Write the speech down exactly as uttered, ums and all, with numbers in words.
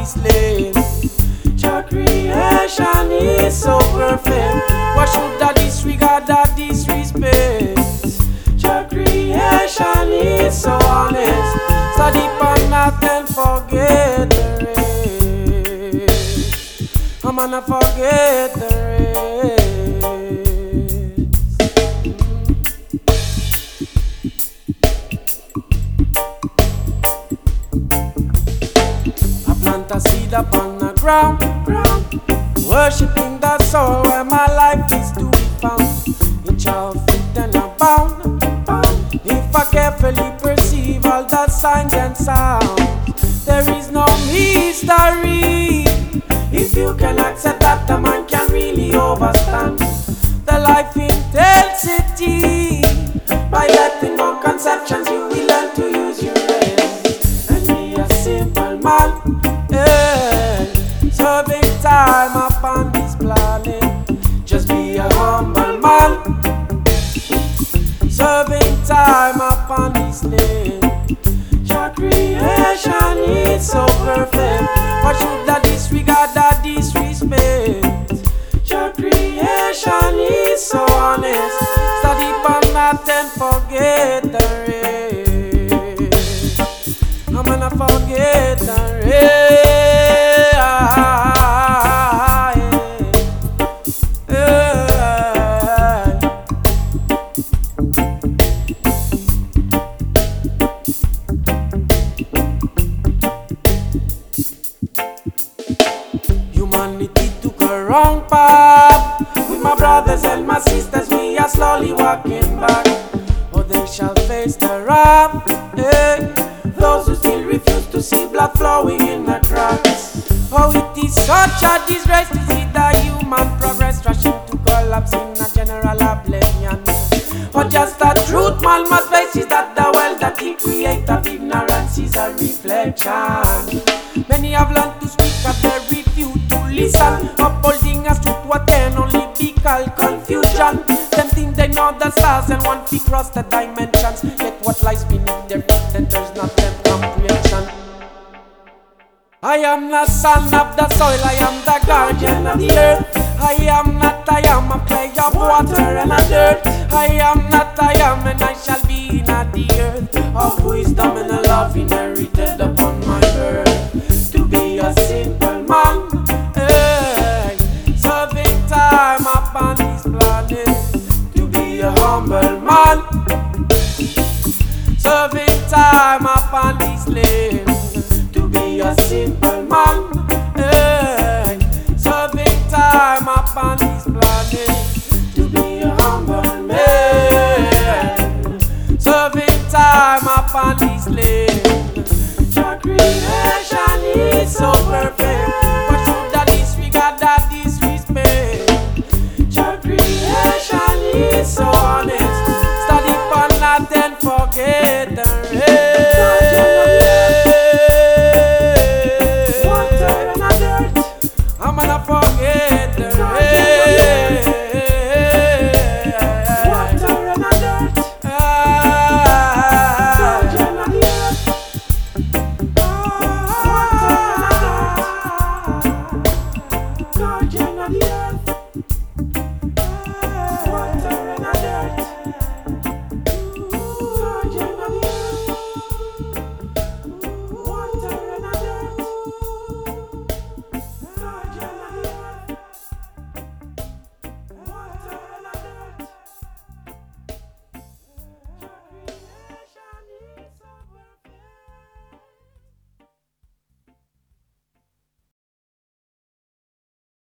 this land. Your creation is so perfect. Why should I disregard that disrespect? Your creation is so honest. So deep and not and forget the rest. I'm gonna forget the rest. I plant a seed upon the ground, ground, worshipping the soul where my life is to be found. It shall fit and abound, bound, if I carefully perceive all the signs and sounds. There is no mystery if you can accept that a man can really overstand the life intensity. By letting go conceptions, you will learn to use your brain and be a simple man, yeah, serving time upon this planet. Just be a humble man, serving time upon this land. Your creation is so perfect. Why should I disregard that disrespect? Your creation is so honest. Study upon that and forget the rest. I'm gonna forget the rest. Humanity took a wrong path. With my brothers and my sisters, we are slowly walking back. Oh, they shall face the wrath, eh? Those who still refuse to see blood flowing in the cracks. Oh, it is such a disgrace to see the human progress rushing to collapse in a general oblivion. But just the truth man must face is that the world that he created of ignorance is a reflection. Many have learned to speak but they refuse to listen, upholding us to what can only be called confusion. Them think they know the stars and want to cross the dimensions, yet what lies beneath their feet enters not them comprehension. I am the son of the soil, I am the guardian of the earth. I am not, I am a clay of water and a dirt. I am not, I am, and I shall be in the earth of wisdom and a love inherited upon my birth. To be a simple man, hey, serving time upon this planet. To be a humble man, serving time upon this land. To be a simple man, hey, serving time upon this planet. To be a humble man, serving time upon this land. Your creation is so perfect.